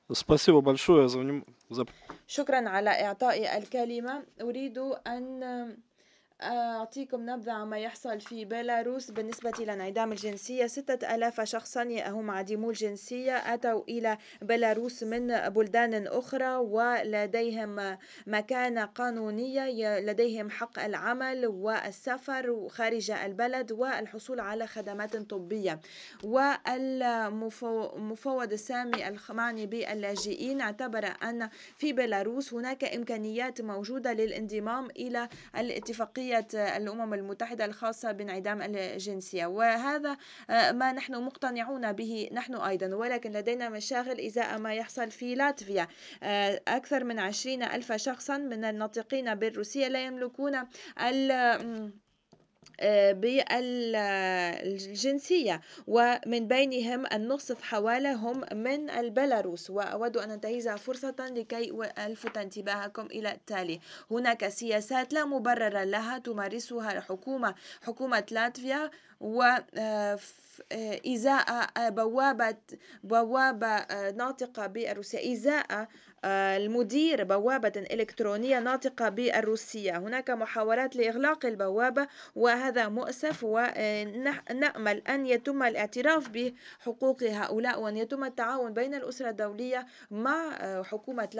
Спасибо большое за شكرا على إعطائي الكلمة. أريد أن أعطيكم نبذة عما يحصل في بيلاروس بالنسبة لانعدام الجنسية. 6000 شخصا هم عديمو الجنسية أتوا إلى بيلاروس من بلدان أخرى ولديهم مكانة قانونية، لديهم حق العمل والسفر خارج البلد والحصول على خدمات طبية. والمفوض السامي المعني باللاجئين اعتبر أن في بيلاروس هناك إمكانيات موجودة للانضمام إلى الاتفاقية الأمم المتحدة الخاصة بانعدام الجنسية، وهذا ما نحن مقتنعون به نحن أيضا. ولكن لدينا مشاغل إزاء ما يحصل في لاتفيا. أكثر من 20,000 شخصا من الناطقين بالروسية لا يملكون بالجنسية، ومن بينهم النصف حوالي هم من البيلاروس. وأود أن أنتهز فرصة لكي ألفت انتباهكم إلى التالي: هناك سياسات لا مبرر لها تمارسها حكومة لاتفيا، وإزاء بوابة ناطقة بالروسية، إزاء المدير بوابة إلكترونية ناطقة بالروسية. هناك محاولات لإغلاق البوابة، وهذا مؤسف، ونأمل أن يتم الاعتراف بحقوق هؤلاء وأن يتم التعاون بين الأسرة الدولية مع حكومة